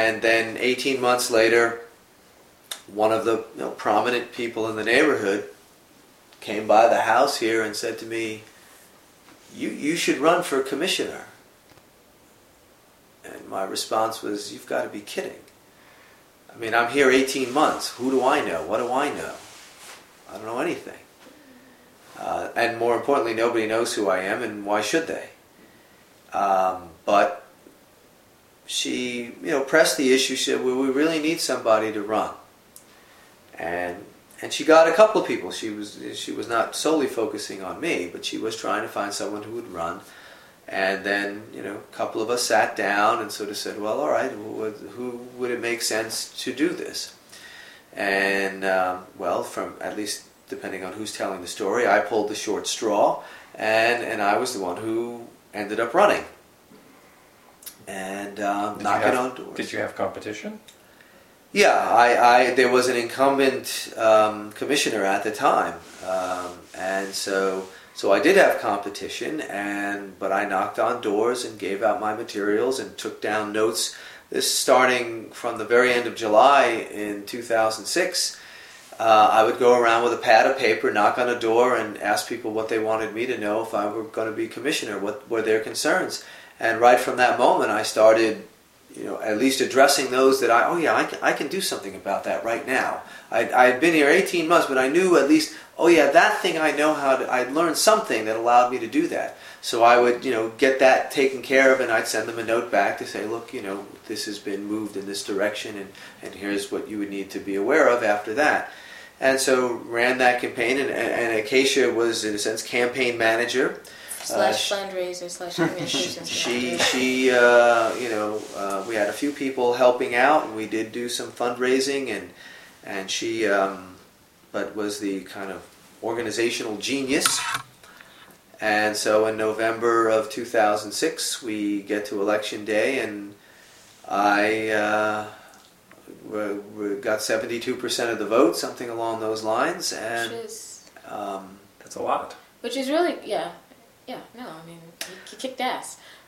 And then 18 months later, one of the prominent people in the neighborhood came by the house here and said to me, you should run for commissioner. And my response was, you've got to be kidding. I mean, I'm here 18 months. Who do I know? What do I know? I don't know anything. And more importantly, nobody knows who I am, and why should they? But she, pressed the issue. She said, well, we really need somebody to run. And she got a couple of people. She was not solely focusing on me, but she was trying to find someone who would run. And then, a couple of us sat down and sort of said, well, all right, who would it make sense to do this? And, from at least depending on who's telling the story, I pulled the short straw, and I was the one who ended up running. And knocking on doors. Did you have competition? Yeah, there was an incumbent commissioner at the time, and so I did have competition, but I knocked on doors and gave out my materials and took down notes. This starting from the very end of July in 2006. I would go around with a pad of paper, knock on a door, and ask people what they wanted me to know if I were going to be commissioner, what were their concerns. And right from that moment, I started, at least addressing those that I can do something about that right now. I'd been here 18 months, but I knew at least, that thing I know how to, I'd learned something that allowed me to do that. So I would, get that taken care of, and I'd send them a note back to say, look, this has been moved in this direction, and here's what you would need to be aware of after that. And so ran that campaign, and Acacia was, in a sense, campaign manager. /fundraiser /communications. She we had a few people helping out, and we did do some fundraising, and she, but was the kind of organizational genius. And so in November of 2006, we get to election day, and I we got 72% of the vote, something along those lines, and that's a lot. Which is really, you kicked ass.